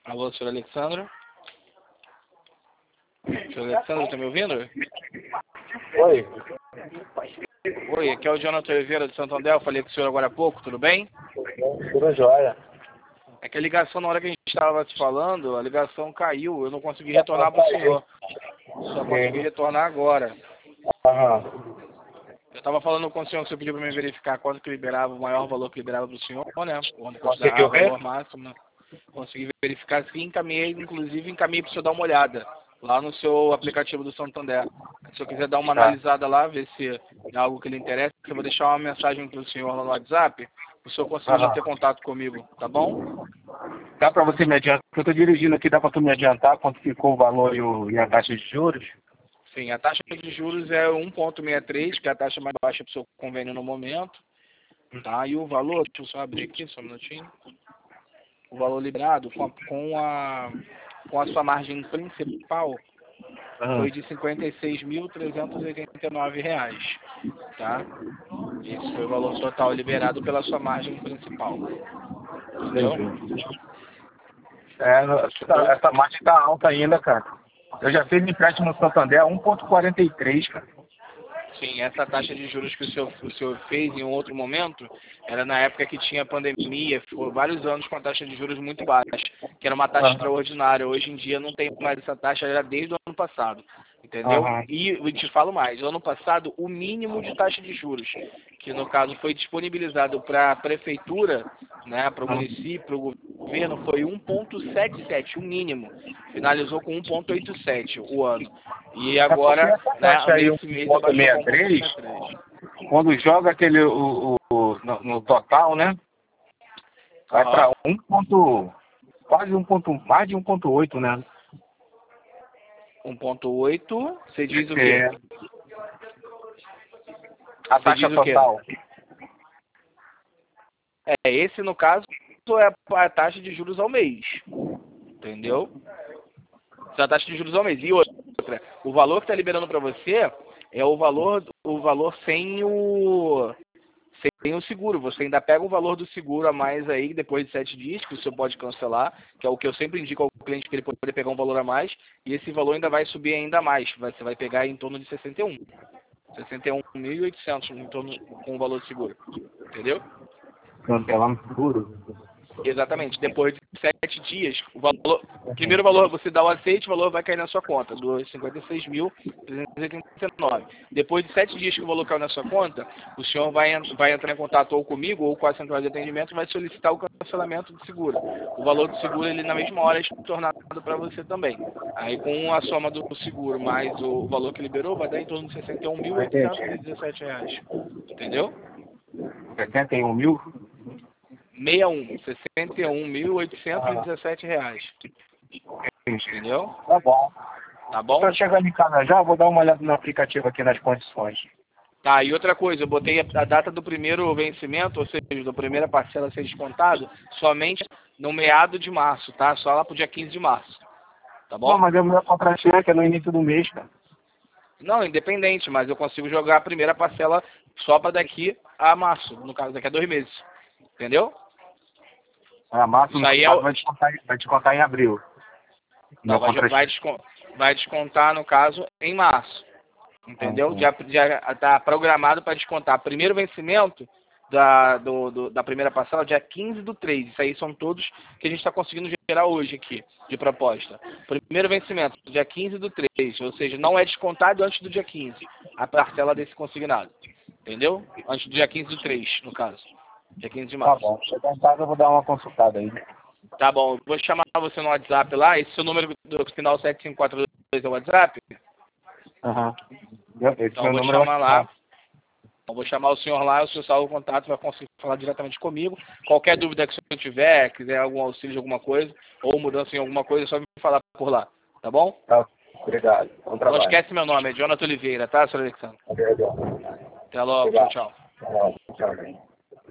Alô, senhor Alexandre? Senhor Alexandre, tá me ouvindo? Oi. Oi, aqui é o Jonathan Oliveira de Santo André. Eu falei com o senhor agora há pouco, tudo bem? Tudo jóia. É que a ligação, na hora que a gente estava te falando, a ligação caiu. Eu não consegui retornar para o senhor. Só consegui retornar agora. Aham. Eu estava falando com o senhor que você pediu para me verificar quanto que liberava, o maior valor que liberava para o senhor, né? Quando Conseguiu considerava o ver? valor máximo, né? Consegui verificar sim, encaminhei para o senhor dar uma olhada lá no seu aplicativo do Santander. Se eu quiser dar uma Tá. analisada lá, ver se é algo que lhe interessa, eu vou deixar uma mensagem para o senhor lá no WhatsApp, o senhor conseguir já ter contato comigo, tá bom? Dá pra você me adiantar? Eu tô dirigindo aqui, dá pra tu me adiantar quanto ficou o valor e a taxa de juros? Sim, a taxa de juros é 1,63, que é a taxa mais baixa do seu convênio no momento. Tá? E o valor, deixa eu só abrir aqui, só um minutinho. O valor liberado com a sua margem principal foi de R$ 56.389, tá? Esse foi o valor total liberado pela sua margem principal. Entendeu? Essa margem tá alta ainda, cara. Eu já fiz empréstimo no Santander a 1,43, cara. Sim, essa taxa de juros que o senhor fez em um outro momento era na época que tinha pandemia, foi vários anos com a taxa de juros muito baixa, que era uma taxa extraordinária. Hoje em dia não tem mais essa taxa, era desde o ano passado, entendeu? E eu te falo mais, no ano passado o mínimo de taxa de juros, que no caso foi disponibilizado para a prefeitura, né, para o município, para o governo, foi 1,77, o mínimo. Finalizou com 1,87 o ano. E agora, né, nesse mês abaixou para 1,63. Quando joga aquele no total, né? Vai para quase mais de 1,8, né? 1,8, você diz o quê? A taxa total. Esse no caso é a taxa de juros ao mês, entendeu? Essa é a taxa de juros ao mês. E outra, o valor que está liberando para você é o valor sem o seguro. Você ainda pega o valor do seguro a mais aí, depois de 7 dias, que o senhor pode cancelar, que é o que eu sempre indico ao cliente, que ele pode pegar um valor a mais, e esse valor ainda vai subir ainda mais. Você vai pegar em torno de 61.800 em torno com o valor do seguro. Entendeu? Cancelar no seguro? Exatamente. Depois de 7 dias, o primeiro valor você dá o aceite, o valor vai cair na sua conta, dos 56.389. Depois de 7 dias que o valor caiu na sua conta, o senhor vai entrar em contato ou comigo ou com a central de atendimento e vai solicitar o cancelamento do seguro. O valor do seguro, ele na mesma hora é estornado para você também. Aí com a soma do seguro mais o valor que liberou, vai dar em torno de R$ 61.817. Entendeu? 61 mil? 61.817 reais. Entendeu? Tá bom. Tá bom? Tô chegando em casa já, vou dar uma olhada no aplicativo aqui nas condições. Tá, e outra coisa, eu botei a data do primeiro vencimento, ou seja, da primeira parcela a ser descontado, somente no meado de março, tá? Só lá pro dia 15 de março. Tá bom? Não, mas o meu contra-cheque é no início do mês, cara. Não, independente, mas eu consigo jogar a primeira parcela só para daqui a março, no caso, daqui a 2 meses. Entendeu? A março Isso aí vai descontar em abril. Não, vai descontar, no caso, em março. Entendeu? Já está programado para descontar. Primeiro vencimento da primeira parcela, dia 15/3. Isso aí são todos que a gente está conseguindo gerar hoje aqui, de proposta. Primeiro vencimento, dia 15/3. Ou seja, não é descontado antes do dia 15, a parcela desse consignado. Entendeu? Antes do dia 15/3, no caso. Dia 15 de março. Tá bom. Chegar em casa eu vou dar uma consultada aí. Tá bom, vou chamar você no WhatsApp lá. Esse seu número do final 7542 é o WhatsApp? Então eu vou chamar lá. Eu vou chamar o senhor lá, o senhor salva o contato, vai conseguir falar diretamente comigo. Qualquer dúvida que o senhor tiver, quiser algum auxílio de alguma coisa, ou mudança em alguma coisa, é só me falar por lá. Tá bom? Tá, obrigado. Bom trabalho. Não esquece meu nome, é Jonathan Oliveira, tá, senhor Alexandre? Obrigado. Até logo, tchau, tchau. Tchau.